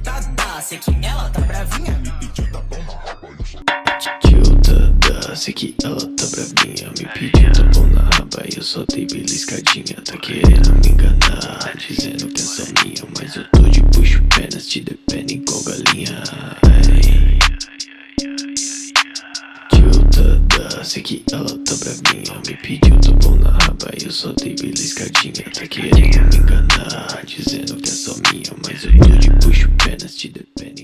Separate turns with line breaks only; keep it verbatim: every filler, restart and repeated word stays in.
Tá, tá, sei que ela tá bravinha. Me pediu tá bom na raba, eu sou.
Tio Dada, sei que ela tá bravinha. Me pediu tá bom na raba e eu só dei beliscadinha. Tá querendo me enganar, dizendo que é só minha. Mas eu tô de puxo pernas, te depende igual galinha. Ai. Tio Dada, sei que ela tá bravinha. Me pediu tá bom na raba e eu só dei beliscadinha. Tá querendo me enganar, dizendo que é só minha. Mas eu tô de puxo pernas, te depende.